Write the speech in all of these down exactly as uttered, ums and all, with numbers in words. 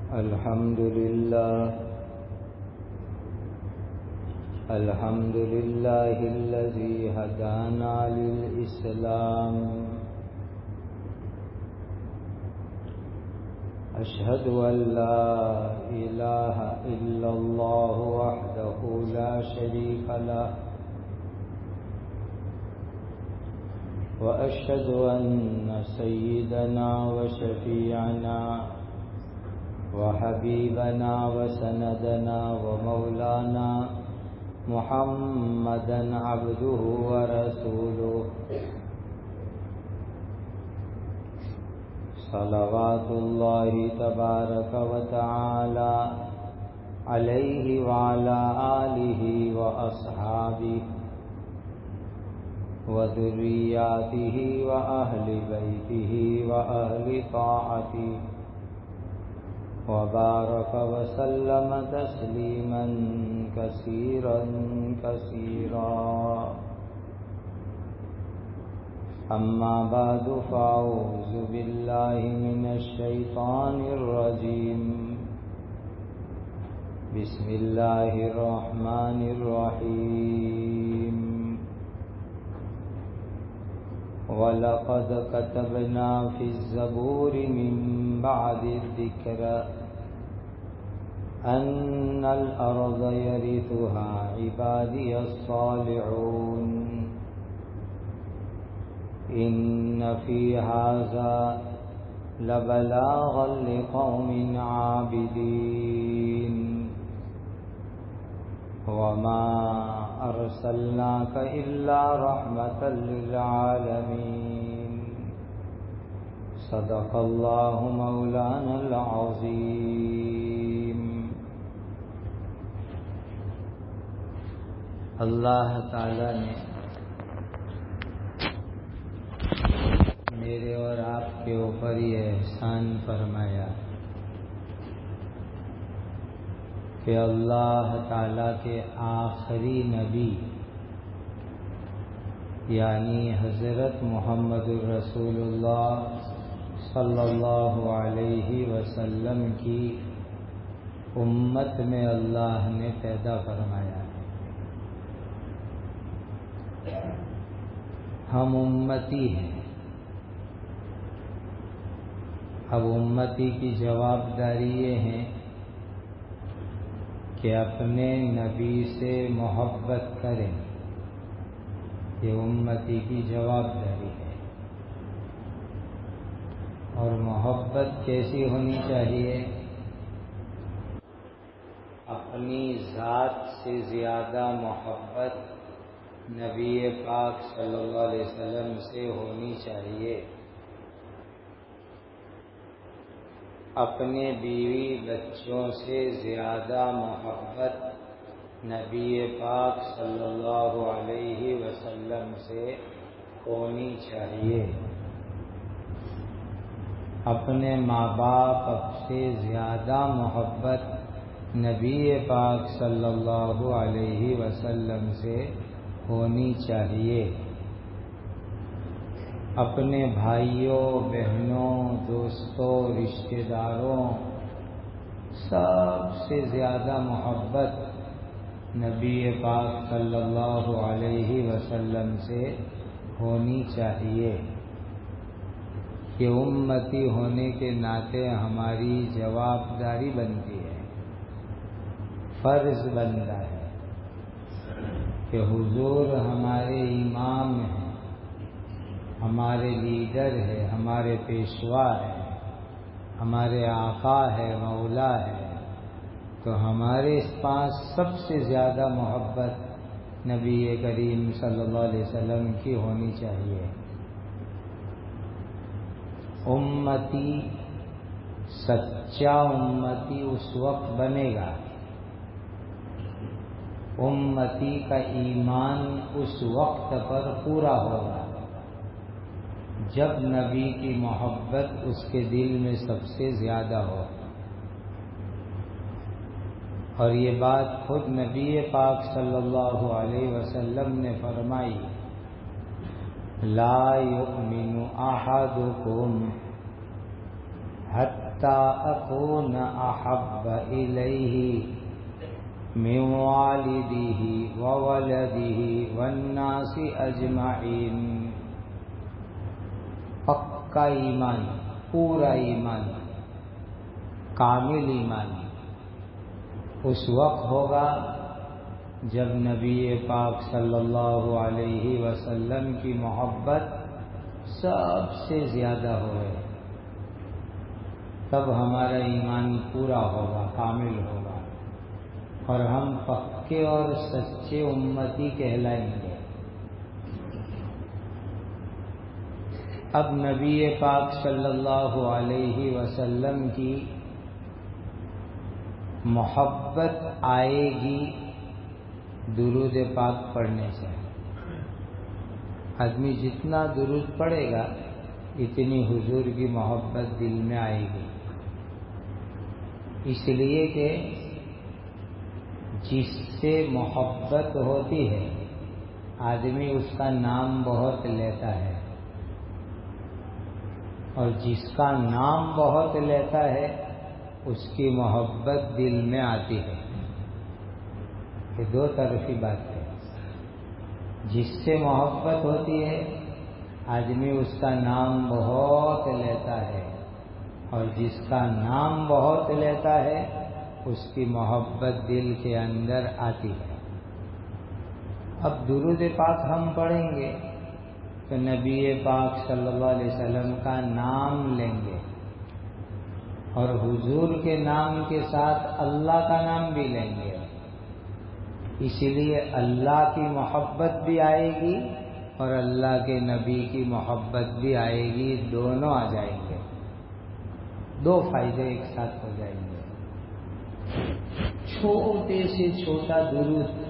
الحمد لله الحمد لله الذي هدانا للإسلام أشهد أن لا إله إلا الله وحده لا شريك له وأشهد أن سيدنا وشفيعنا وحبيبنا وسندنا ومولانا محمدا عبده ورسوله صلوات الله تبارك وتعالى عليه وعلى آله وأصحابه وذرياته وأهل بيته وأهل طاعته وبارك وسلم تسليما كثيرا كثيرا أما بعد فأعوذ بالله من الشيطان الرجيم بسم الله الرحمن الرحيم وَلَقَدْ كَتَبْنَا فِي الزَّبُورِ مِنْ بَعْدِ الذِّكْرِ أَنَّ الْأَرْضَ يَرِثُهَا عِبَادِيَ الصَّالِحُونَ إِنَّ فِي هَذَا لَبَلَاغًا لِقَوْمٍ عَابِدِينَ وَمَا أَرْسَلْنَاكَ إِلَّا رَحْمَةً لِلْعَالَمِينَ صدق اللَّهُ مَوْلَانَا الْعَظِيمُ۔ اللہ تعالی نے میرے اور آپ کے اوپر یہ احسان فرمایا کہ اللہ تعالیٰ کے آخری نبی یعنی حضرت محمد الرسول اللہ صلی اللہ علیہ وسلم کی امت میں اللہ نے پیدا فرمایا ہے۔ ہم امتی ہیں۔ اب امتی کی جواب داری یہ ہے کہ اپنے نبی سے محبت کریں، یہ امتی کی جواب داری ہے۔ اور محبت کیسی ہونی چاہیے؟ اپنی ذات سے زیادہ محبت نبی پاک صلی اللہ علیہ وسلم سے ہونی چاہیے، اپنے بیوی بچوں سے زیادہ محبت نبی پاک صلی اللہ علیہ وسلم سے ہونی چاہیے، اپنے ماں باپ سے زیادہ محبت نبی پاک صلی اللہ علیہ وسلم سے ہونی چاہیے، اپنے بھائیوں بہنوں دوستوں رشتہ داروں سب سے زیادہ محبت نبی پاک صلی اللہ علیہ وسلم سے ہونی چاہیے۔ کہ امتی ہونے کے ناطے ہماری جواب داری بنتی ہے، فرض بنتا ہے کہ حضور ہمارے امام ہیں، ہمارے لیڈر ہے، ہمارے پیشوا ہے، ہمارے آقا ہے، مولا ہے، تو ہمارے اس پاس سب سے زیادہ محبت نبی کریم صلی اللہ علیہ وسلم کی ہونی چاہیے۔ امتی سچا امتی اس وقت بنے گا، امتی کا ایمان اس وقت پر پورا ہوگا جب نبی کی محبت اس کے دل میں سب سے زیادہ ہو۔ اور یہ بات خود نبی پاک صلی اللہ علیہ وسلم نے فرمائی، لا یؤمن احدکم حتی اکون احب الیہ من والدہ وولدہ والناس اجمعین. پکا ایمان، پورا ایمان، کامل ایمان اس وقت ہوگا جب نبی پاک صلی اللہ علیہ وسلم کی محبت سب سے زیادہ ہوئے، تب ہمارا ایمان پورا ہوگا، کامل ہوگا، اور ہم پکے اور سچے امتی کہلائیں گے. اب نبی پاک صلی اللہ علیہ وسلم کی محبت آئے گی درود پاک پڑھنے سے. آدمی جتنا درود پڑھے گا اتنی حضور کی محبت دل میں آئے گی، اس لیے کہ جس سے محبت ہوتی ہے آدمی اس کا نام بہت لیتا ہے، اور جس کا نام بہت لیتا ہے اس کی محبت دل میں آتی ہے. یہ دو طرفی بات ہے. جس سے محبت ہوتی ہے آدمی اس کا نام بہت لیتا ہے، اور جس کا نام بہت لیتا ہے اس کی محبت دل کے اندر آتی ہے. اب درود پاک ہم پڑھیں گے تو نبی پاک صلی اللہ علیہ وسلم کا نام لیں گے، اور حضور کے نام کے ساتھ اللہ کا نام بھی لیں گے. اسی لیے اللہ کی محبت بھی آئے گی اور اللہ کے نبی کی محبت بھی آئے گی، دونوں آ جائیں گے، دو فائدے ایک ساتھ ہو جائیں گے. چھوٹے سے چھوٹا درود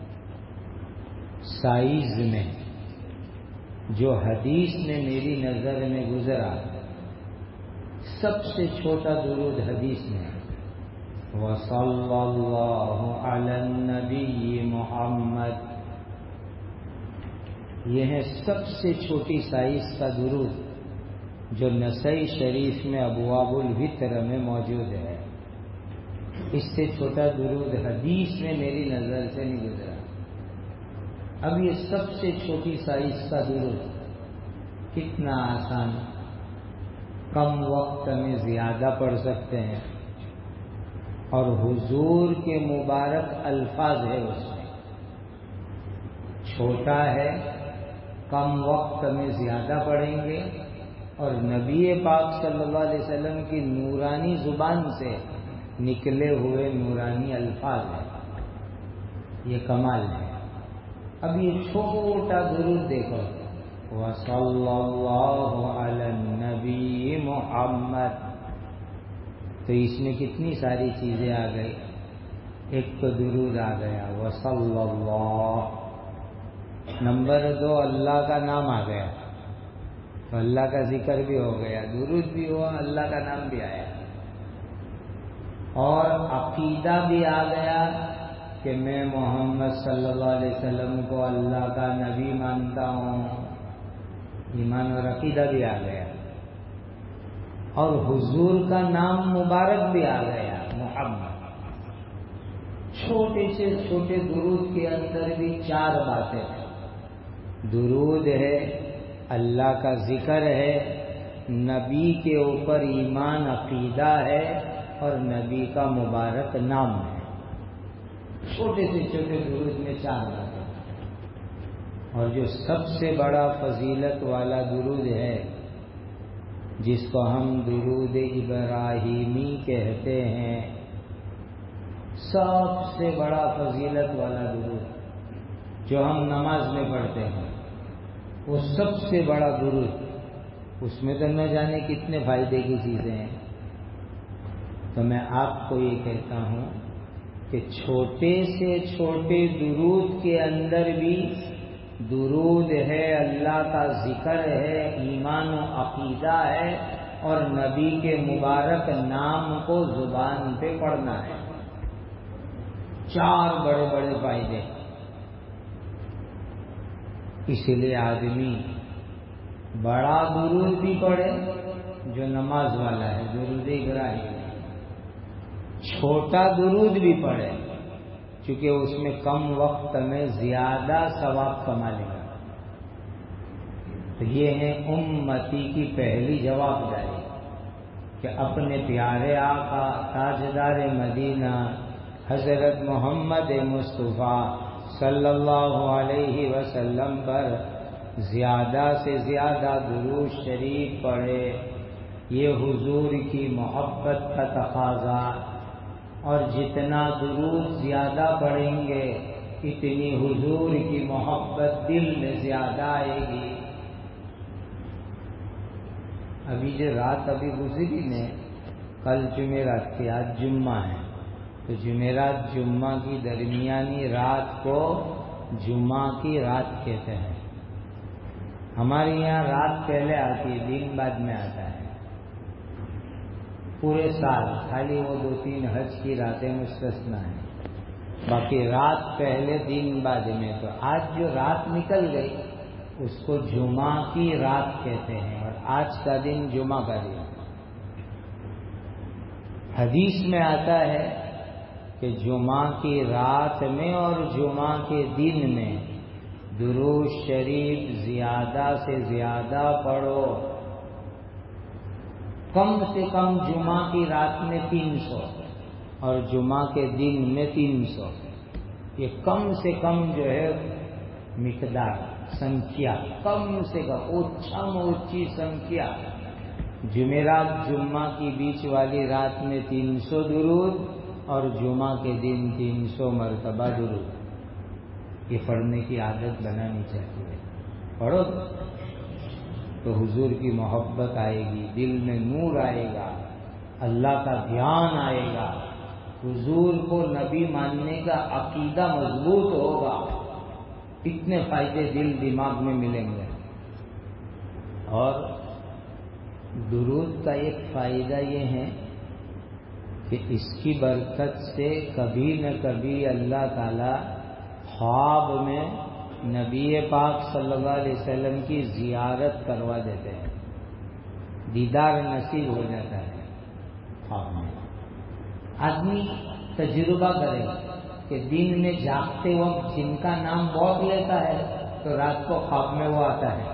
سائز میں جو حدیث میں میری نظر میں گزرا، سب سے چھوٹا درود حدیث میں وصلی اللہ علی النبی محمد، یہ ہے سب سے چھوٹی سائز کا درود جو نسائی شریف میں ابواب الوتر میں موجود ہے. اس سے چھوٹا درود حدیث میں میری نظر سے نہیں گزرا. اب یہ سب سے چھوٹی سائز کا درود کتنا آسان، کم وقت میں زیادہ پڑھ سکتے ہیں، اور حضور کے مبارک الفاظ ہے اس میں. چھوٹا ہے، کم وقت میں زیادہ پڑھیں گے، اور نبی پاک صلی اللہ علیہ وسلم کی نورانی زبان سے نکلے ہوئے نورانی الفاظ ہیں. یہ کمال ہے. اب یہ چھوٹا درود دیکھو، وصلی اللہ علی النبی محمد، تو اس میں کتنی ساری چیزیں آ گئی. ایک تو درود آ گیا وصلی اللہ، نمبر دو اللہ کا نام آ گیا، تو اللہ کا ذکر بھی ہو گیا، درود بھی ہوا، اللہ کا نام بھی آیا، اور عقیدہ بھی آ گیا کہ میں محمد صلی اللہ علیہ وسلم کو اللہ کا نبی مانتا ہوں. ایمان اور عقیدہ بھی آ گیا، اور حضور کا نام مبارک بھی آ گیا محمد. چھوٹے سے چھوٹے درود کے اندر بھی چار باتیں ہیں. درود ہے، اللہ کا ذکر ہے، نبی کے اوپر ایمان عقیدہ ہے، اور نبی کا مبارک نام ہے. چھوٹے سے چھوٹے درود میں چار باتیں. اور جو سب سے بڑا فضیلت والا درود ہے جس کو ہم درود ابراہیمی کہتے ہیں، سب سے بڑا فضیلت والا درود جو ہم نماز میں پڑھتے ہیں، وہ سب سے بڑا درود، اس میں تو نہ جانے کتنے فائدے کی چیزیں ہیں. تو میں آپ کو یہ کہتا ہوں کہ چھوٹے سے چھوٹے درود کے اندر بھی درود ہے، اللہ کا ذکر ہے، ایمان و عقیدہ ہے، اور نبی کے مبارک نام کو زبان پہ پڑھنا ہے. چار بڑے بڑے فائدے. اس لیے آدمی بڑا درود بھی پڑھے جو نماز والا ہے درود ابراہیم، چھوٹا درود بھی پڑھے چونکہ اس میں کم وقت میں زیادہ ثواب کما لے گا۔ تو یہ ہے امتی کی پہلی جواب داری کہ اپنے پیارے آقا تاجدار مدینہ حضرت محمد مصطفیٰ صلی اللہ علیہ وسلم پر زیادہ سے زیادہ درود شریف پڑھے۔ یہ حضور کی محبت کا تقاضا، اور جتنا درود زیادہ پڑھیں گے اتنی حضور کی محبت دل میں زیادہ آئے گی۔ ابھی جو رات ابھی گزری نے، کل جمعرات تھی، آج جمعہ ہے، تو جمعرات جمعہ کی درمیانی رات کو جمعہ کی رات کہتے ہیں۔ ہمارے یہاں رات پہلے آتی ہے، دن بعد میں آتا ہے پورے سال، خالی وہ دو تین حج کی راتیں مستثنا ہیں، باقی رات پہلے دن بعد میں۔ تو آج جو رات نکل گئی اس کو جمعہ کی رات کہتے ہیں، اور آج کا دن جمعہ کا دن۔ حدیث میں آتا ہے کہ جمعہ کی رات میں اور جمعہ کے دن میں درود شریف زیادہ سے زیادہ پڑھو، کم سے کم جمعہ کی رات میں تین سو اور جمعہ کے دن میں تین سو، یہ کم سے کم جو ہے مقدار، سنکھیا، کم سے کم اونچم اونچی سنکھیا۔ جمعرات جمعہ کی بیچ والی رات میں تین سو درود اور جمعہ کے دن تین سو مرتبہ درود، یہ پڑھنے کی عادت بنانی چاہیے۔ پڑھو تو حضور کی محبت آئے گی، دل میں نور آئے گا، اللہ کا دھیان آئے گا، حضور کو نبی ماننے کا عقیدہ مضبوط ہوگا، اتنے فائدے دل دماغ میں ملیں گے۔ اور درود کا ایک فائدہ یہ ہے کہ اس کی برکت سے کبھی نہ کبھی اللہ تعالی خواب میں نبی پاک صلی اللہ علیہ وسلم کی زیارت کروا دیتے ہیں، دیدار نصیب ہو جاتا ہے خواب میں۔ آدمی تجربہ کرے کہ دن میں جاگتے وقت جن کا نام بہت لیتا ہے تو رات کو خواب میں وہ آتا ہے۔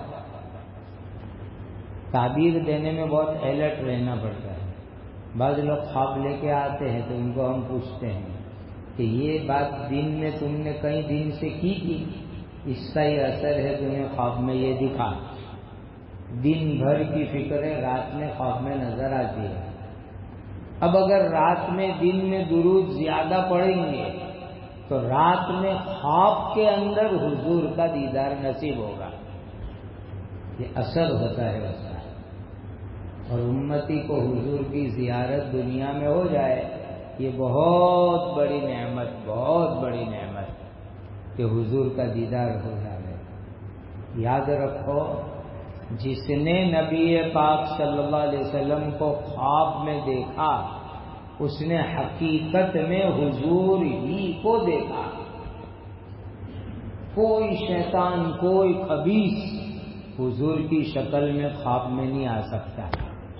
تعبیر دینے میں بہت الرٹ رہنا پڑتا ہے۔ بعض لوگ خواب لے کے آتے ہیں تو ان کو ہم پوچھتے ہیں کہ یہ بات دن میں تم نے کئی دن سے کی تھی، اس کا یہ اثر ہے تمہیں خواب میں یہ دکھا۔ دن بھر کی فکریں رات میں خواب میں نظر آتی ہے۔ اب اگر رات میں دن میں درود زیادہ پڑھیں گے تو رات میں خواب کے اندر حضور کا دیدار نصیب ہوگا، یہ اثر ہوتا ہے اس کا۔ اور امتی کو حضور کی زیارت دنیا میں ہو جائے، یہ بہت بڑی نعمت، بہت بڑی نعمت کہ حضور کا دیدار ہو جائے۔ یاد رکھو، جس نے نبی پاک صلی اللہ علیہ وسلم کو خواب میں دیکھا اس نے حقیقت میں حضور ہی کو دیکھا۔ کوئی شیطان، کوئی خبیث حضور کی شکل میں خواب میں نہیں آ سکتا۔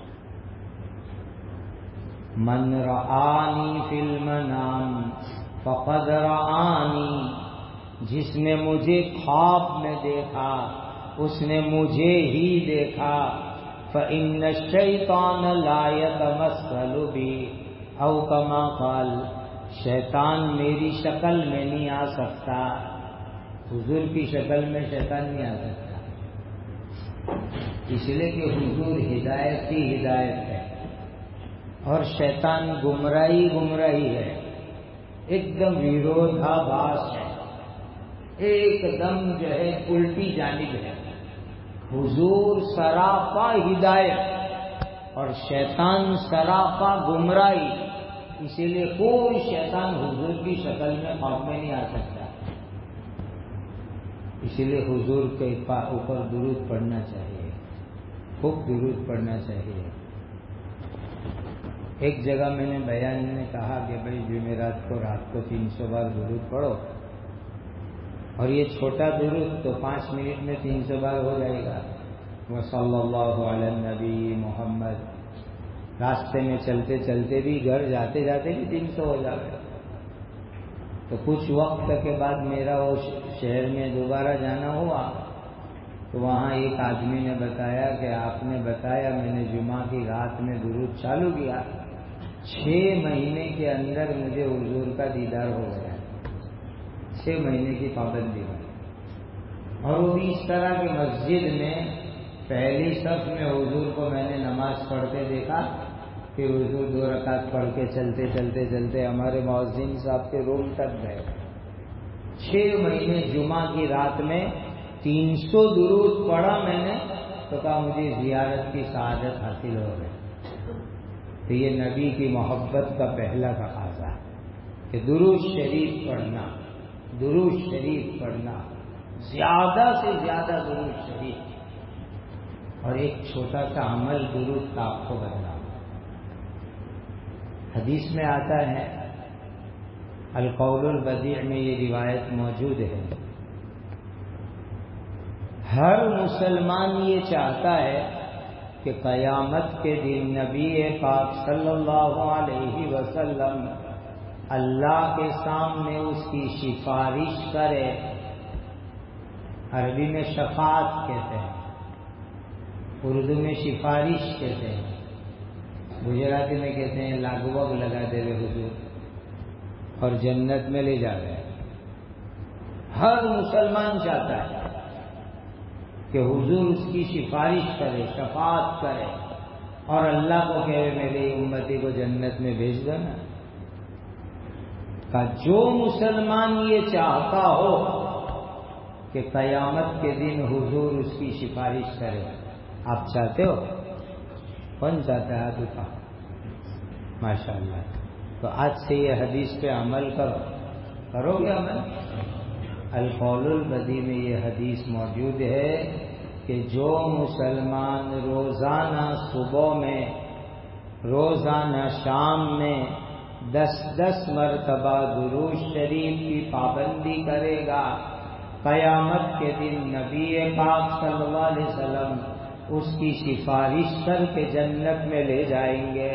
من رآنی فی المنام فقد رآنی، جس نے مجھے خواب میں دیکھا اس نے مجھے ہی دیکھا۔ فإن الشیطان لا يتمثل بی، او کما قال، شیطان میری شکل میں نہیں آ سکتا، حضور کی شکل میں شیطان نہیں آ سکتا، اس لیے کہ حضور ہدایت ہی ہدایت ہے اور شیطان گمراہی گمراہی ہے، ایک دم ویرودھا بھاس ہے، ایک دم جو ہے الٹی جانب ہے۔ حضور سراپا ہدایت اور شیطان سراپا گمراہی، اسی لیے کوئی شیطان حضور کی شکل میں خواب میں نہیں آ سکتا۔ اسی لیے حضور کے اوپر درود پڑھنا چاہیے، خوب درود پڑھنا چاہیے۔ ایک جگہ میں نے بیان میں کہا کہ بھائی جمعرات کو رات کو تین سو بار درود پڑھو، اور یہ چھوٹا درود تو پانچ منٹ میں تین سو بار ہو جائے گا، وصلی اللہ علی النبی محمد. راستے میں چلتے چلتے بھی گھر جاتے جاتے بھی تین سو ہو جاتے. تو کچھ وقت کے بعد میرا وہ شہر میں دوبارہ جانا ہوا تو وہاں ایک آدمی نے بتایا کہ آپ نے بتایا میں نے جمعہ کی رات میں درود چالو کیا، چھ مہینے کے اندر مجھے حضور کا دیدار ہو گیا. چھ مہینے کی پابندی میں، اور وہ بھی اس طرح کہ مسجد میں پہلی صف میں حضور کو میں نے نماز پڑھتے دیکھا کہ حضور دو رکعت پڑھ کے چلتے چلتے چلتے ہمارے مؤذن صاحب کے روم تک گئے. چھ مہینے جمعہ کی رات میں تین سو درود پڑھا میں نے تو کہا مجھے زیارت کی سعادت حاصل ہو گئی. تو یہ نبی کی محبت کا پہلا تقاضا ہے کہ درود شریف پڑھنا، درود شریف پڑھنا، زیادہ سے زیادہ درود شریف. اور ایک چھوٹا سا عمل درود کا آپ کو بتانا. حدیث میں آتا ہے، القول البدیع میں یہ روایت موجود ہے، ہر مسلمان یہ چاہتا ہے کہ قیامت کے دن نبی پاک صلی اللہ علیہ وسلم اللہ کے سامنے اس کی سفارش کرے. عربی میں شفاعت کہتے ہیں، اردو میں سفارش کہتے ہیں، گجراتی میں کہتے ہیں لاگوگ لگا دے رہے حضور اور جنت میں لے جا رہے. ہر مسلمان چاہتا ہے کہ حضور اس کی سفارش کرے، شفاعت کرے اور اللہ کو کہے میری امتی کو جنت میں بھیج دینا. کہ جو مسلمان یہ چاہتا ہو کہ قیامت کے دن حضور اس کی سفارش کرے. آپ چاہتے ہو؟ کون چاہتا ہے؟ دکھا ماشاء اللہ. تو آج سے یہ حدیث پہ عمل کرو. کرو گے عمل؟ القول البدی میں یہ حدیث موجود ہے کہ جو مسلمان روزانہ صبح میں، روزانہ شام میں دس دس مرتبہ درود شریف کی پابندی کرے گا، قیامت کے دن نبی پاک صلی اللہ علیہ وسلم اس کی سفارش کر کے جنت میں لے جائیں گے.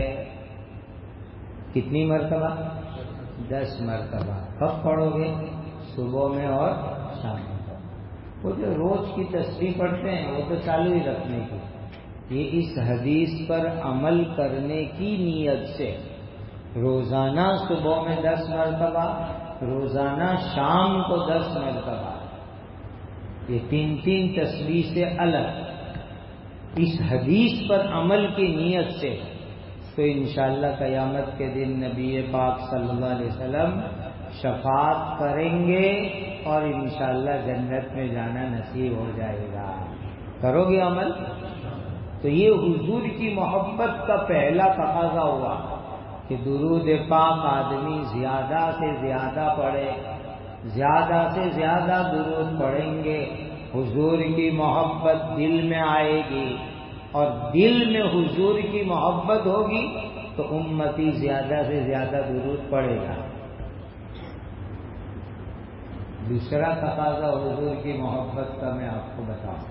کتنی مرتبہ؟ دس مرتبہ. کب پڑھو گے؟ صبح میں اور شام میں. وہ جو روز کی تسبیح پڑھتے ہیں وہ تو چالو ہی رکھنے کی. یہ اس حدیث پر عمل کرنے کی نیت سے روزانہ صبح میں دس مرتبہ، روزانہ شام کو دس مرتبہ، یہ تین تین تسبیح سے الگ اس حدیث پر عمل کی نیت سے، تو انشاءاللہ قیامت کے دن نبی پاک صلی اللہ علیہ وسلم شفاعت کریں گے اور انشاءاللہ جنت میں جانا نصیب ہو جائے گا. کرو گے عمل؟ تو یہ حضور کی محبت کا پہلا تقاضا ہوا کہ درود پاک آدمی زیادہ سے زیادہ پڑھے. زیادہ سے زیادہ درود پڑھیں گے، حضور کی محبت دل میں آئے گی، اور دل میں حضور کی محبت ہوگی تو امتی زیادہ سے زیادہ درود پڑھے گا. دوسرا تقاضا حضور کی محبت کا میں آپ کو بتاؤں.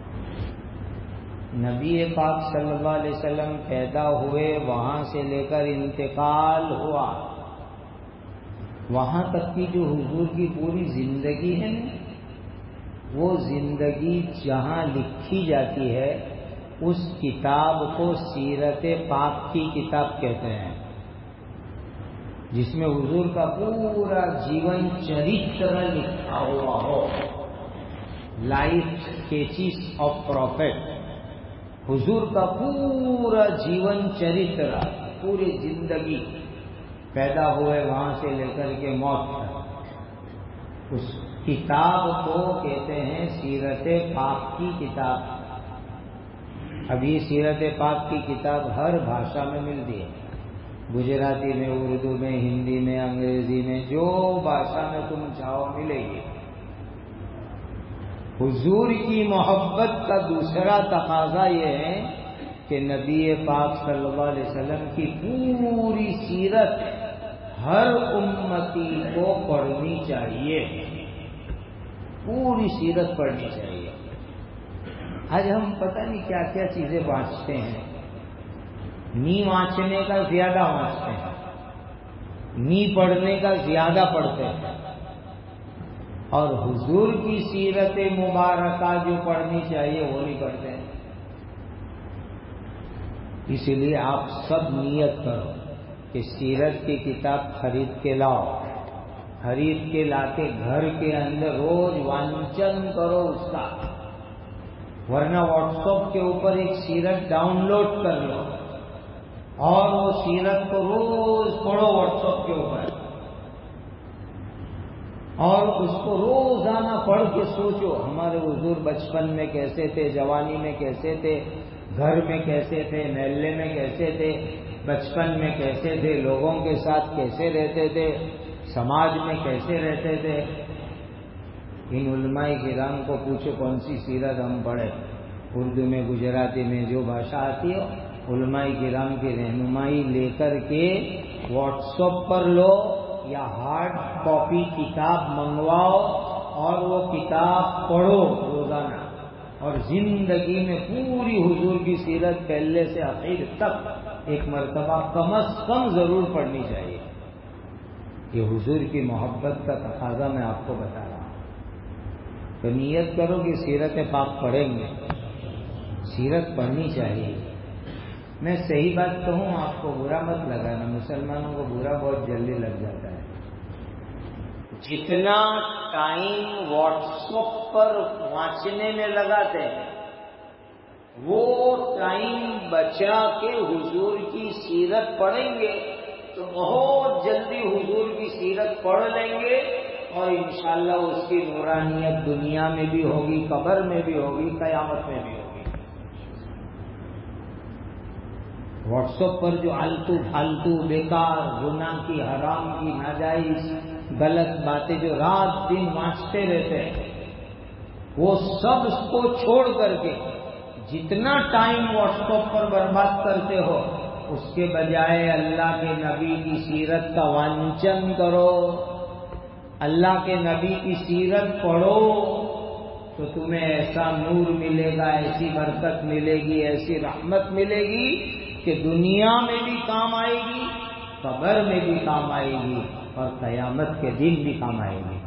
نبی پاک صلی اللہ علیہ وسلم پیدا ہوئے، وہاں سے لے کر انتقال ہوا، وہاں تک کی جو حضور کی پوری زندگی ہے وہ زندگی جہاں لکھی جاتی ہے اس کتاب کو سیرت پاک کی کتاب کہتے ہیں، جس میں حضور کا پورا جیون چرتر لکھا ہوا ہو. لائف اسکیچز آف پروفیٹ، حضور کا پورا جیون چرتر، پوری زندگی پیدا ہوئے وہاں سے لے کر کے موت تک، اس کتاب کو کہتے ہیں سیرت پاک کی کتاب. اب یہ سیرت پاک کی کتاب ہر بھاشا میں ملتی ہے، گجراتی میں، اردو میں، ہندی میں، انگریزی میں، جو بھاشا میں تم چاہو ملے گی. حضور کی محبت کا دوسرا تقاضا یہ ہے کہ نبی پاک صلی اللہ علیہ وسلم کی پوری سیرت ہر امتی کو پڑھنی چاہیے، پوری سیرت پڑھنی چاہیے. آج ہم پتہ نہیں کیا کیا چیزیں وانچتے ہیں. نی وانچنے کا زیادہ وانچتے ہیں, نی پڑھنے کا زیادہ پڑھتے ہیں, اور حضور کی سیرت مبارکہ جو پڑھنی چاہیے وہ نہیں پڑھتے ہیں. اس لیے آپ سب نیت کرو کہ سیرت کی کتاب خرید کے لاؤ, خرید کے لا کے گھر کے اندر روز وانچن کرو اس کا, ورنہ واٹس ایپ کے اوپر ایک سیرت ڈاؤن لوڈ کر لو اور وہ سیرت کو روز پڑھو واٹس ایپ کے اوپر, اور اس کو روزانہ پڑھ کے سوچو ہمارے حضور بچپن میں کیسے تھے, جوانی میں کیسے تھے, گھر میں کیسے تھے, محلے میں کیسے تھے, بچپن میں کیسے تھے, لوگوں کے ساتھ کیسے رہتے تھے, سماج میں کیسے رہتے تھے. ان علماء کرام کو پوچھو کون سی سیرت ہم پڑھیں, اردو میں, گجراتی میں, جو بھاشا آتی ہو, علماء کرام کی رہنمائی لے کر کے واٹس ایپ پر لو یا ہارڈ کاپی کتاب منگواؤ اور وہ کتاب پڑھو روزانہ, اور زندگی میں پوری حضور کی سیرت پہلے سے آخر تک ایک مرتبہ کم از کم ضرور پڑھنی چاہیے. یہ حضور کی محبت کا تقاضا میں آپ کو بتا رہا ہوں. تو نیت کرو کہ سیرت پاک پڑھیں گے, سیرت پڑھنی چاہیے. میں صحیح بات کہوں, آپ کو برا مت لگانا, مسلمانوں کو برا بہت جلدی لگ جاتا ہے. جتنا ٹائم واٹس ایپ پر وانچنے میں لگاتے ہیں وہ ٹائم بچا کے حضور کی سیرت پڑھیں گے تو بہت جلدی حضور کی سیرت پڑھ لیں گے, اور انشاءاللہ اس کی نورانیت دنیا میں بھی ہوگی, قبر میں بھی ہوگی, قیامت میں بھی ہوگی. واٹس ایپ پر جو آلتو پھالتو بیکار گناہ کی, حرام کی, ناجائز غلط باتیں جو رات دن وانچتے رہتے ہیں, وہ سب کو چھوڑ کر کے جتنا ٹائم واٹس ایپ پر برباد کرتے ہو اس کے بجائے اللہ کے نبی کی سیرت کا وانچن کرو, اللہ کے نبی کی سیرت پڑھو, تو تمہیں ایسا نور ملے گا, ایسی برکت ملے گی, ایسی رحمت ملے گی کہ دنیا میں بھی کام آئے گی, قبر میں بھی کام آئے گی, اور قیامت کے دن بھی کام آئے گی.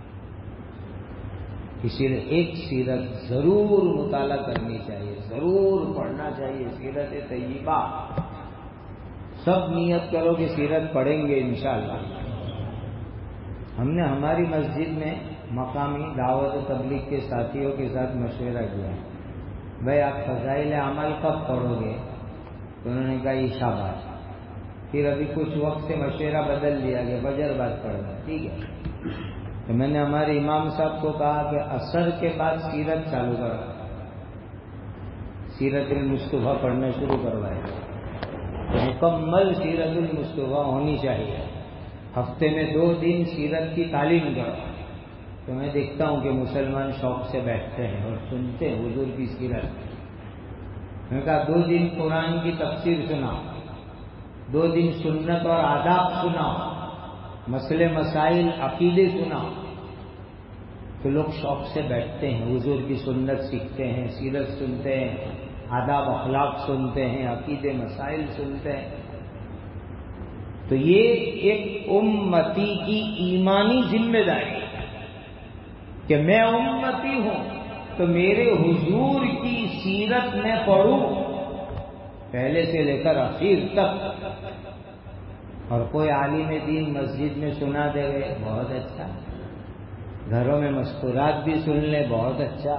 اسی لیے ایک سیرت ضرور مطالعہ کرنی چاہیے, ضرور پڑھنا چاہیے, سیرت طیبہ. سب نیت کرو کہ سیرت پڑھیں گے انشاءاللہ. ہم نے ہماری مسجد میں مقامی دعوت و تبلیغ کے ساتھیوں کے ساتھ مشورہ کیا, بھائی آپ فضائل اعمال کب پڑھو گے؟ تو انہوں نے کہا یہ شاباش. پھر ابھی کچھ وقت سے مشورہ بدل دیا کہ فجر بعد پڑھنا, ٹھیک ہے. تو میں نے ہمارے امام صاحب کو کہا کہ عصر کے بعد سیرت چالو کرو, سیرت المصطفیٰ پڑھنا شروع کروائے. مکمل سیرت المصطفیٰ ہونی چاہیے, ہفتے میں دو دن سیرت کی تعلیم کرو. تو میں دیکھتا ہوں کہ مسلمان شوق سے بیٹھتے ہیں اور سنتے ہیں حضور کی سیرت. میں نے کہا دو دن قرآن کی تفسیر سناؤ, دو دن سنت اور آداب سناؤ, مسئلے مسائل عقیدے سناؤ. تو لوگ شوق سے بیٹھتے ہیں, حضور کی سنت سیکھتے ہیں, سیرت سنتے ہیں, آداب اخلاق سنتے ہیں, عقیدے مسائل سنتے ہیں. تو یہ ایک امتی کی ایمانی ذمہ داری ہے کہ میں امتی ہوں تو میرے حضور کی سیرت میں پڑھوں پہلے سے لے کر آخر تک. اور کوئی عالم دین مسجد میں سنا دے گئے, بہت اچھا. گھروں میں مستورات بھی سن لیں, بہت اچھا.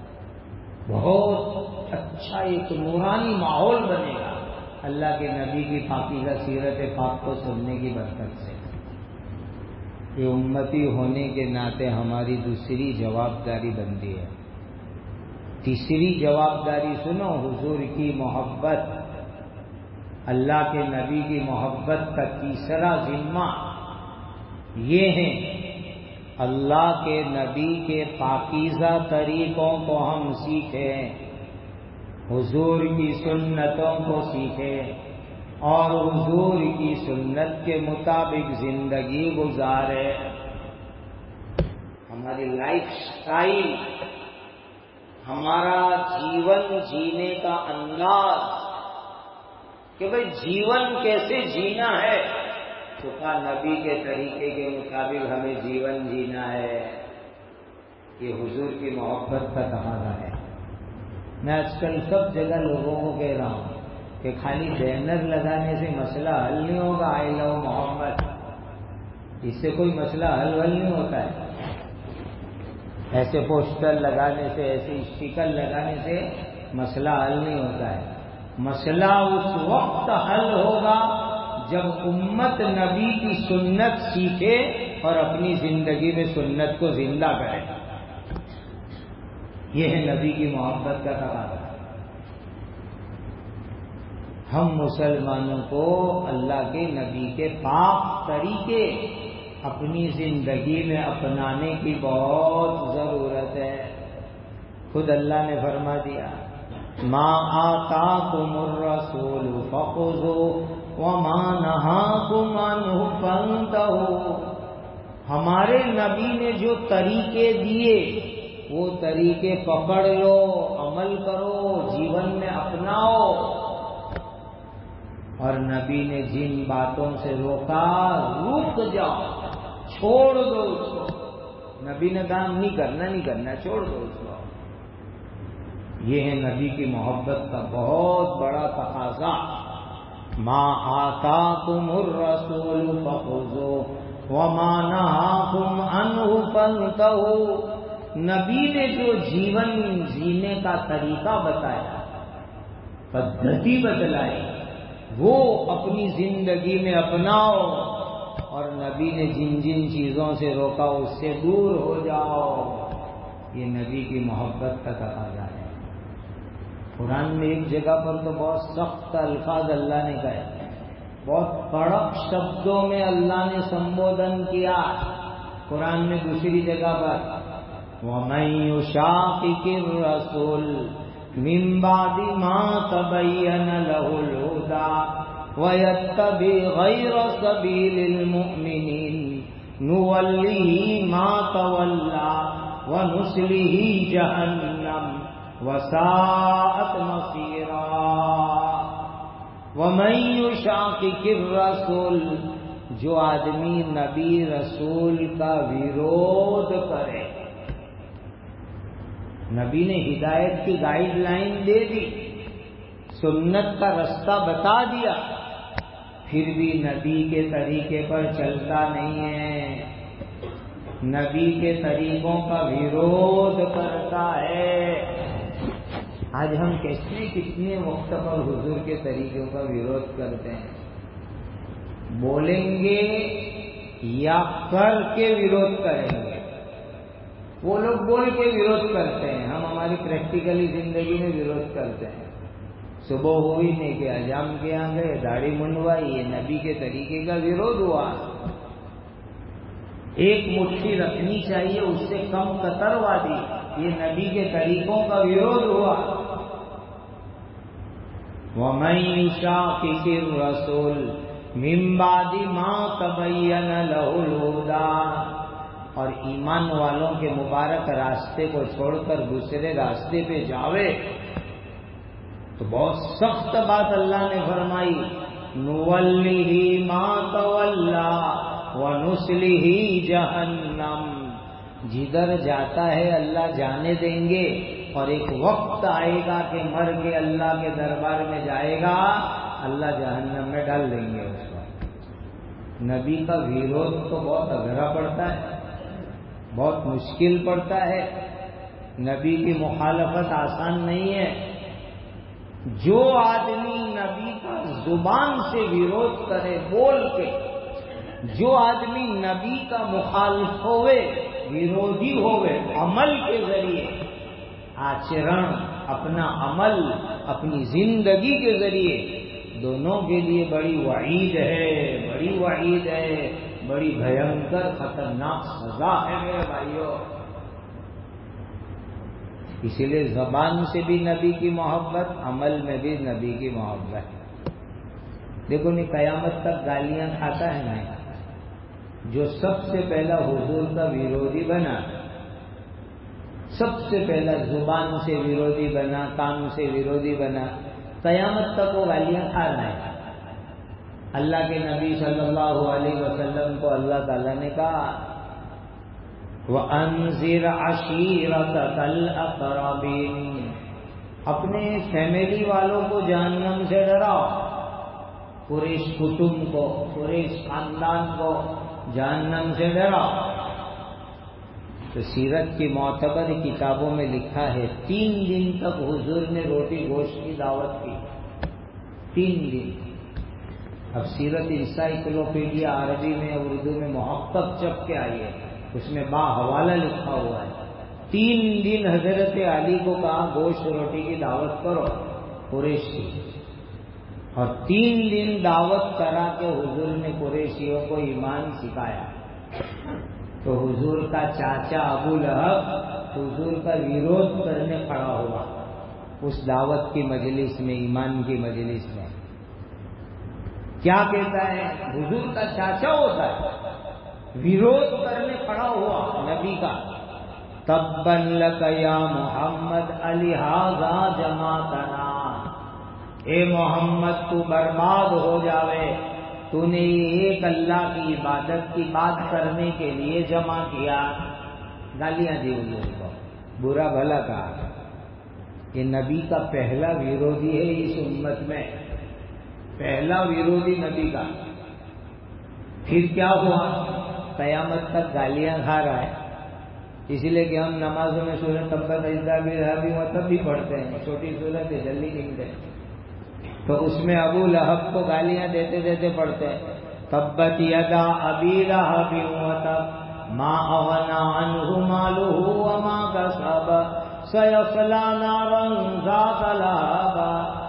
بہت اچھا ایک نورانی ماحول بنے گا اللہ کے نبی کی پاکیزہ سیرت پاک کو سننے کی برکت سے. یہ امتی ہونے کے ناطے ہماری دوسری جوابداری بنتی ہے. تیسری جوابداری سنو, حضور کی محبت, اللہ کے نبی کی محبت کا تیسرا ذمہ یہ ہے اللہ کے نبی کے پاکیزہ طریقوں کو ہم سیکھیں, حضور کی سنتوں کو سیکھیں اور حضور کی سنت کے مطابق زندگی گزاریں. ہماری لائف سٹائل, ہمارا جیون جینے کا انداز کہ بھئی جیون کیسے جینا ہے، تو کہا نبی کے طریقے کے مطابق ہمیں جیون جینا ہے۔ یہ حضور کی محبت کا تقاضا ہے۔ میں آج کل سب جگہ لوگوں کو کہہ رہا ہوں کہ خالی بینر لگانے سے مسئلہ حل نہیں ہوگا، آئی لو محمد، اس سے کوئی مسئلہ حل حل نہیں ہوتا ہے۔ ایسے پوسٹر لگانے سے، ایسے اسٹیکر لگانے سے مسئلہ حل نہیں ہوتا ہے۔ مسئلہ اس وقت حل ہوگا جب امت نبی کی سنت سیکھے اور اپنی زندگی میں سنت کو زندہ کرے۔ یہ ہے نبی کی محبت کا تقاضا۔ ہم مسلمانوں کو اللہ کے نبی کے پاک طریقے اپنی زندگی میں اپنانے کی بہت ضرورت ہے۔ خود اللہ نے فرما دیا، ما آتاکم الرسول فخذوہ وما نہاکم عنہ فانتہوا۔ ہمارے نبی نے جو طریقے دیے وہ طریقے پکڑ لو، عمل کرو، جیون میں اپناؤ۔ اور نبی نے جن باتوں سے روکا رک جاؤ، چھوڑ دو اس کو۔ نبی نے کام نہیں کرنا نہیں کرنا چھوڑ دو اس کو۔ یہ ہے نبی کی محبت کا بہت بڑا تقاضا۔ ما آتاکم الرسول فخذوہ وما نہاکم عنہ فانتہوا۔ نبی نے جو جیون جینے کا طریقہ بتایا، پدھتی بتلائی، وہ اپنی زندگی میں اپناؤ، اور نبی نے جن جن چیزوں سے روکا اس سے دور ہو جاؤ۔ یہ نبی کی محبت کا تقاضا ہے۔ قرآن میں ایک جگہ پر تو بہت سخت الفاظ اللہ نے کہے، بہت کڑک شبدوں میں اللہ نے سمبودن کیا۔ قرآن میں دوسری جگہ پر وَمَن يُشَاقِقِ الرَّسُولَ مِن بَعْدِ مَا تَبَيَّنَ لَهُ الْهُدَىٰ وَيَتَّبِعْ غَيْرَ سَبِيلِ الْمُؤْمِنِينَ نُوَلِّهِ مَا تَوَلَّىٰ وَنُصْلِهِ جَهَنَّمَ وَسَاءَتْ مَصِيرًا۔ وَمَن يُشَاقِقِ الرَّسُولَ، جو آدمی نبی رسول کا ویرودھ کرے۔ نبی نے ہدایت کی گائیڈ لائن دے دی، سنت کا رستہ بتا دیا، پھر بھی نبی کے طریقے پر چلتا نہیں ہے، نبی کے طریقوں کا ویرودھ کرتا ہے۔ آج ہم کتنے کتنے وقت پر حضور کے طریقوں کا ویرودھ کرتے ہیں، بولیں گے یا کر کے ویرودھ کریں گے۔ وہ لوگ بول کے ویرودھ کرتے ہیں، ہم ہماری پریکٹیکلی زندگی میں ویرودھ کرتے ہیں۔ صبح ہوئی نہیں کہ حجام کے یہاں گئے، داڑھی منڈوائی، یہ نبی کے طریقے کا ویرودھ ہوا۔ ایک مٹھی رکھنی چاہیے اس سے کم قطر وادی، یہ نبی کے طریقوں کا ویرودھ ہوا۔ وَمَن يُشَاقِقِ الرَّسُولَ مِن بَعْدِ مَا تَبَيَّنَ لَهُ الْهُدَىٰ، اور ایمان والوں کے مبارک راستے کو چھوڑ کر دوسرے راستے پہ جاوے تو بہت سخت بات اللہ نے فرمائی، نُوَلِّهِ مَا تَوَلَّىٰ وَنُصْلِهِ جَهَنَّمَ۔ جدھر جاتا ہے اللہ جانے دیں گے، اور ایک وقت آئے گا کہ مر کے اللہ کے دربار میں جائے گا، اللہ جہنم میں ڈال دیں گے اس کو۔ نبی کا ویرودھ تو بہت اگرا پڑتا ہے، بہت مشکل پڑتا ہے، نبی کی مخالفت آسان نہیں ہے۔ جو آدمی نبی کا زبان سے ویرودھ کرے بول کے، جو آدمی نبی کا مخالف ہوئے، ویرودھی ہوئے عمل کے ذریعے، آچرن، اپنا عمل، اپنی زندگی کے ذریعے، دونوں کے لیے بڑی وعید ہے، بڑی وعید ہے، بڑی بھینکر خطرناک سزا ہے میرے بھائیوں۔ اسی لیے زبان سے بھی نبی کی محبت، عمل میں بھی نبی کی محبت۔ دیکھو نہیں، قیامت تک گالیاں کھاتا ہے نا جو سب سے پہلا حضور کا ویرودھی بنا، سب سے پہلا زبان سے ویرودھی بنا، کام سے ویرودھی بنا، قیامت تک وہ گالیاں کھا رہا ہے۔ اللہ کے نبی صلی اللہ علیہ وسلم کو اللہ تعالیٰ نے کہا وَأَنذِرْ عَشِيرَتَكَ الْأَقْرَبِينَ، اپنے فیملی والوں کو جہنم سے ڈراؤ، قریش کٹمب کو، قریش خاندان کو جہنم سے ڈراؤ۔ تو سیرت کی معتبر کتابوں میں لکھا ہے تین دن تک حضور نے روٹی گوشت کی دعوت کی، تین دن۔ اب سیرت انسائکلوپیڈیا عربی میں اردو میں محقق چھپ کے آئی ہے، اس میں با حوالہ لکھا ہوا ہے۔ تین دن حضرت علی کو کہا گوشت روٹی کی دعوت کرو قریش کی، اور تین دن دعوت کرا کے حضور نے قریشیوں کو ایمان سکھایا۔ تو حضور کا چاچا ابو لہب حضور کا ویرودھ کرنے کھڑا ہوا اس دعوت کی مجلس میں، ایمان کی مجلس میں۔ کیا کہتا ہے؟ حضور کا چاچا ہوتا ہے، ویرودھ کرنے کھڑا ہوا نبی کا۔ تبًّا لک یا محمد الہٰذا جمعتنا، اے محمد تو برباد ہو جاوے، تو نے ایک اللہ کی عبادت کی بات کرنے کے لیے جمع کیا۔ گالیاں دی حضور کو، برا بھلا کہا۔ یہ نبی کا پہلا ویرودھی ہے اس امت میں، پہلا ویرودھی نبی کا۔ پھر کیا ہوا؟ قیامت تک گالیاں کھا رہا ہے، اس لیے کہ ہم نمازوں میں سورۃ تبت یدا بھی تب بھی پڑھتے ہیں، چھوٹی سورت ہے جلدی لکھتے ہیں، تو اس میں ابو لہب کو گالیاں دیتے دیتے پڑھتے ہیں تبت یدا ابی لہب وتب ما اغنی عنہ مالہ وما کسب سیصلی نارا ذات لہب۔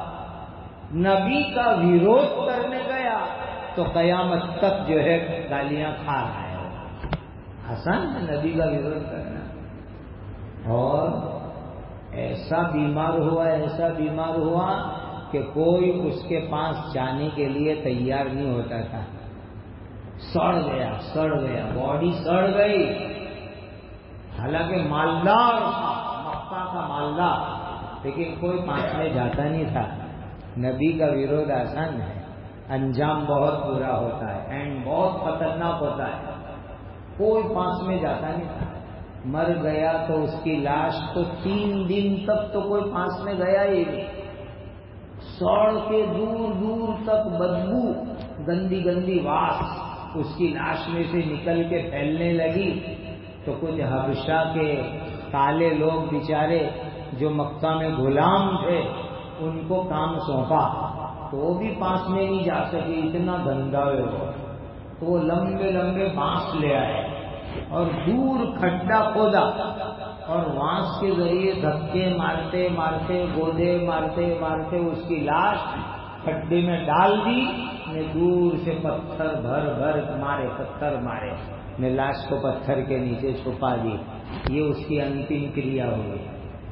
نبی کا ویرودھ کرنے گیا تو قیامت تک جو ہے گالیاں کھا رہا ہے۔ آسان ہے نبی کا ویرودھ کرنا۔ اور ایسا بیمار ہوا ایسا بیمار ہوا کہ کوئی اس کے پاس جانے کے لیے تیار نہیں ہوتا تھا، سڑ گیا سڑ گیا باڈی سڑ گئی، حالانکہ مالدار تھا، مکہ کا مالدار، لیکن کوئی پاس میں جاتا نہیں تھا۔ نبی کا ویرودھ آسان ہے، انجام بہت برا ہوتا ہے، اینڈ بہت خطرناک ہوتا ہے۔ کوئی پاس میں جاتا نہیں تھا، مر گیا تو اس کی لاش تو تین دن تک تو کوئی پاس میں گیا ہی نہیں، سوڑ کے دور دور تک بدبو، گندی گندی واس اس کی لاش میں سے نکل کے پھیلنے لگی۔ تو کچھ حبشہ کے کالے لوگ بیچارے جو مکہ میں غلام تھے ان کو کام سونپا، تو وہ بھی پاس میں نہیں جا سکے، اتنا گندا ہے وہ۔ تو وہ لمبے لمبے بانس لے آئے اور دور کھڈا کھودا، اور بانس کے ذریعے دھکے مارتے مارتے گودے مارتے مارتے اس کی لاش کھڈے میں ڈال دی نے، دور سے پتھر بھر بھر مارے پتھر مارے نے لاش کو پتھر کے نیچے چھپا دی۔ یہ اس کی انتم کریا ہوئی۔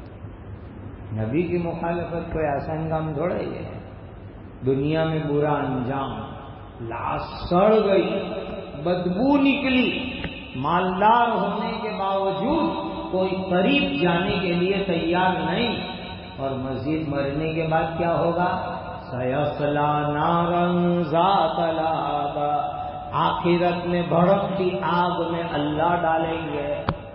نبی کی مخالفت کوئی آسان کام تھوڑا ہی ہے۔ دنیا میں برا انجام، لاش سڑ گئی، بدبو نکلی، مالدار ہونے کے باوجود کوئی قریب جانے کے لیے تیار نہیں، اور مزید مرنے کے بعد کیا ہوگا؟ سیصلی نارا ذات لہب، آخرت میں بھڑکتی آگ میں اللہ ڈالیں گے،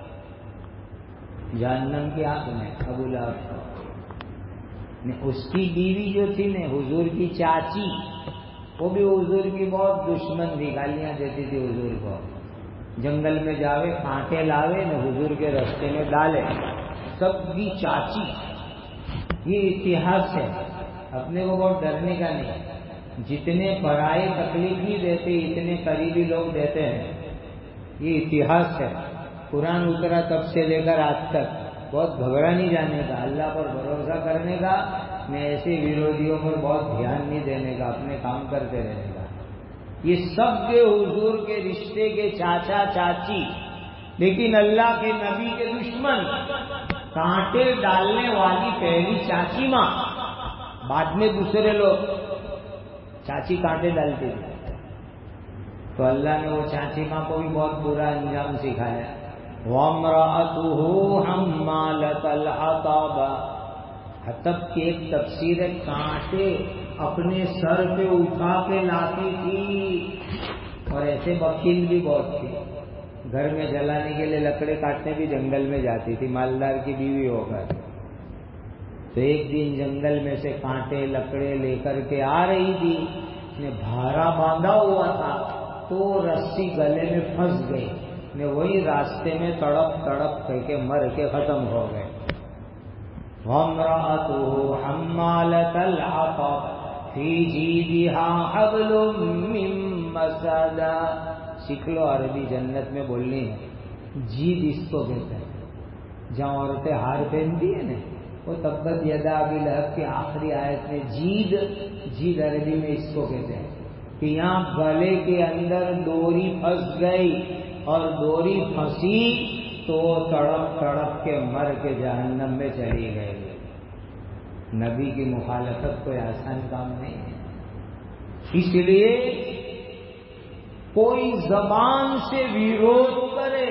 جہنم کی آگ میں۔ ابو لہب کو اس کی بیوی جو تھی نا حضور کی چاچی، وہ بھی حضور کی بہت دشمن تھی، گالیاں دیتی تھی حضور کو، جنگل میں جاوے کانٹے لاوے نہ حضور کے رستے میں ڈالے، سب کی چاچی۔ یہ اتہاس ہے، اپنے کو بہت ڈرنے کا نہیں، جتنے پرائے تکلیف نہیں دیتے اتنے قریبی لوگ دیتے ہیں، یہ اتہاس ہے۔ قرآن اترا تب سے لے کر آج تک بہت گھبرا نہیں جانے کا، اللہ پر بھروسہ کرنے کا، میں ایسے ویرودھیوں پر بہت دھیان نہیں دینے کا، اپنے کام کرتے رہنے کا۔ یہ سب کے حضور کے رشتے کے چاچا چاچی، لیکن اللہ کے نبی کے دشمن، کانٹے ڈالنے والی پہلی چاچی ماں، بعد میں دوسرے لوگ، چاچی کانٹے ڈالتے تھے۔ تو اللہ نے وہ چاچی ماں کو بھی بہت برا انجام سکھایا، وَامْرَأَتُهُ حَمَّالَةَ الْحَطَبِ، حطب کی ایک تفسیر ہے، کانٹے اپنے سر پہ اٹھا کے لاتی تھی، اور ایسے وکیل بھی بہت تھی، گھر میں جلانے کے لیے لکڑے کاٹنے بھی جنگل میں جاتی تھی، مالدار کی بیوی ہو کر۔ تو ایک دن جنگل میں سے کانٹے لکڑے لے کر کے آ رہی تھی، نے بھارا باندھا ہوا تھا تو رسی گلے میں پھنس گئی، نے وہی راستے میں تڑپ تڑپ کر کے مر کے ختم ہو گئے۔ وَامْرَأَتُهُ حَمَّالَةَ الْحَطَبِ فِي جِيدِهَا حَبْلٌ مِّن مَّسَدٍ۔ سیکھ لو عربی، جنت میں بولنی ہے۔ جید اس کو کہتے ہیں، جہاں عورتیں ہار پہنتی ہیں نا، وہ تبت یدا ابی لہب کی آخری آیت میں جید، جید عربی میں اس کو کہتے ہیں کہ یہاں گلے کے اندر ڈوری پھنس گئی، اور ڈوری پھنسی تو تڑپ تڑپ کے مر کے جہنم میں چلی گئی۔ نبی کی مخالفت کوئی آسان کام نہیں ہے، اس لیے کوئی زبان سے ویرودھ کرے،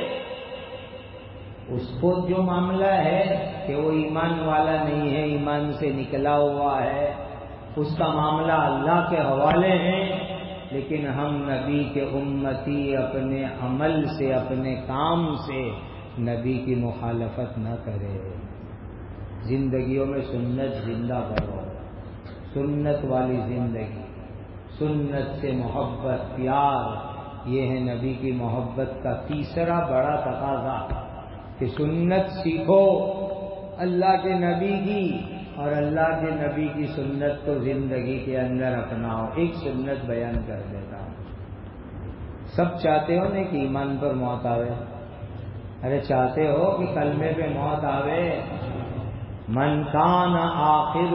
اس کو جو معاملہ ہے کہ وہ ایمان والا نہیں ہے، ایمان سے نکلا ہوا ہے، اس کا معاملہ اللہ کے حوالے ہے، لیکن ہم نبی کے امتی اپنے عمل سے، اپنے کام سے نبی کی مخالفت نہ کرے۔ زندگیوں میں سنت زندہ کرو، سنت والی زندگی، سنت سے محبت پیار، یہ ہے نبی کی محبت کا تیسرا بڑا تقاضا کہ سنت سیکھو اللہ کے نبی کی، اور اللہ کے نبی کی سنت کو زندگی کے اندر اپناؤ۔ ایک سنت بیان کر دیتا ہوں، سب چاہتے ہو نا کہ ایمان پر موت آوے، ارے چاہتے ہو کہ کلمے پہ موت آوے؟ من کان آخر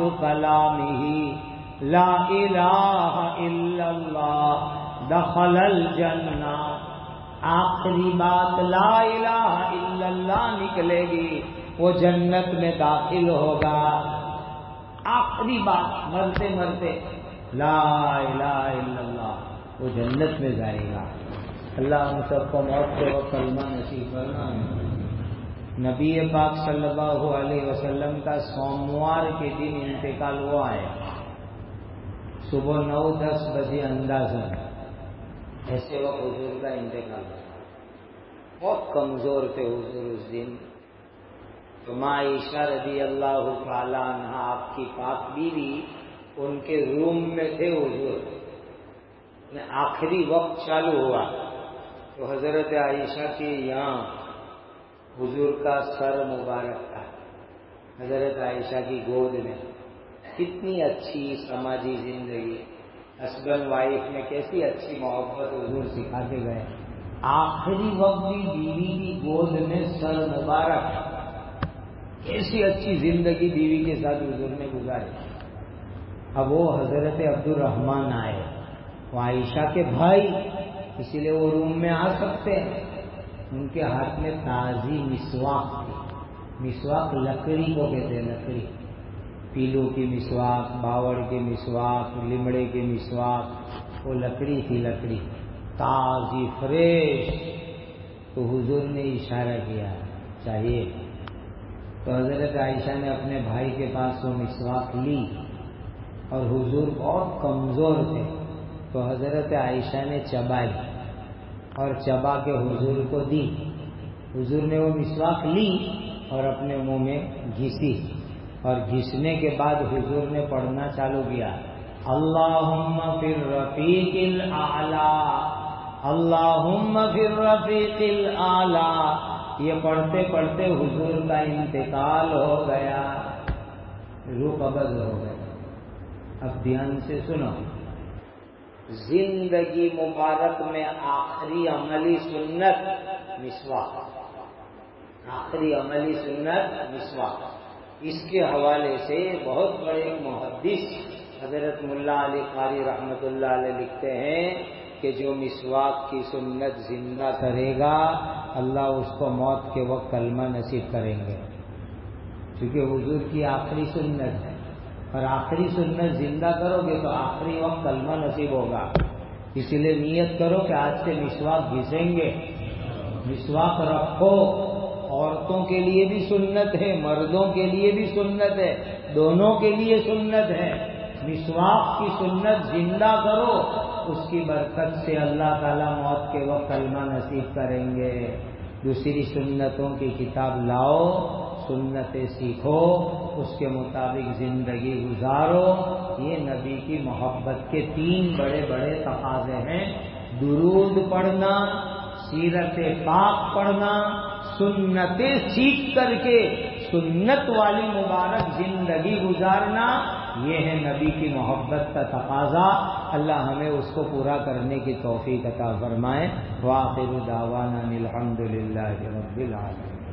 کلامہ لا الہ الا اللہ دخل الجنہ، آخری بات لا الہ الا اللہ نکلے گی وہ جنت میں داخل ہوگا۔ آخری بات مرتے مرتے لا الہ الا اللہ، وہ جنت میں جائے گا۔ اللہ ہم سب کو موت کے وقت کلمہ نصیب کرنا ہے۔ نبی پاک صلی اللہ علیہ وسلم کا سوموار کے دن انتقال ہوا ہے، صبح نو دس بجے اندازاً ایسے وقت حضور کا انتقال ہوا۔ بہت کمزور تھے حضور اس دن۔ تو ماں عائشہ رضی اللہ تعالیٰ عنہ آپ کی پاک بیوی، ان کے روم میں تھے حضور، آخری وقت چالو ہوا تو حضرت عائشہ کے یہاں حضور کا سر مبارک تھا، حضرت عائشہ کی گود میں۔ کتنی اچھی سماجی زندگی، ہسبینڈ وائف میں کیسی اچھی محبت حضور سکھا کے گئے۔ آخری وقت بھی بیوی کی گود میں سر مبارک، کیسی اچھی زندگی بیوی کے ساتھ حضور نے گزاری۔ اب وہ حضرت عبد الرحمن آئے، وہ عائشہ کے بھائی، اسی لیے وہ روم میں آ سکتے ہیں۔ ان کے ہاتھ میں تازی مسواک تھی، مسواک لکڑی کو کہتے ہیں، لکڑی، پیلو کی مسواک، باوڑ کی مسواک، لمڑے کی مسواک، وہ لکڑی تھی، لکڑی تازی فریش۔ تو حضور نے اشارہ کیا چاہیے، تو حضرت عائشہ نے اپنے بھائی کے پاس وہ مسواک لی، اور حضور بہت کمزور تھے تو حضرت عائشہ نے چبائی اور چبا کے حضور کو دی۔ حضور نے وہ مسواک لی اور اپنے منہ میں گھسی، اور گھسنے کے بعد حضور نے پڑھنا چالو کیا، اللہم فی الرفیق الاعلی، اللہم فی الرفیق الاعلی۔ یہ پڑھتے پڑھتے حضور کا انتقال ہو گیا، روح قبض ہو گئی۔ اب دھیان سے سنو، زندگی مبارک میں آخری عملی سنت مسواک، آخری عملی سنت مسواک۔ اس کے حوالے سے بہت بڑے محدث حضرت ملا علی قاری رحمۃ اللہ علیہ لکھتے ہیں کہ جو مسواک کی سنت زندہ کرے گا اللہ اس کو موت کے وقت کلمہ نصیب کریں گے، کیونکہ حضور کی آخری سنت ہے، اور آخری سنت زندہ کرو گے تو آخری وقت کلمہ نصیب ہوگا۔ اسی لیے نیت کرو کہ آج سے مسواک گھسیں گے، مسواک رکھو. عورتوں کے لیے بھی سنت ہے، مردوں کے لیے بھی سنت ہے، دونوں کے لیے سنت ہے. مسواک کی سنت زندہ کرو، اس کی برکت سے اللہ تعالیٰ موت کے وقت کلمہ نصیب کریں گے. دوسری سنتوں کی کتاب لاؤ، سنتیں سیکھو، اس کے مطابق زندگی گزارو. یہ نبی کی محبت کے تین بڑے بڑے تقاضے ہیں: درود پڑھنا، سیرت پاک پڑھنا، سنتیں سیکھ کر کے سنت والی مبارک زندگی گزارنا. یہ ہے نبی کی محبت کا تقاضا. اللہ ہمیں اس کو پورا کرنے کی توفیق عطا فرمائے. وآخر دعوانا الحمد للہ رب العالمین.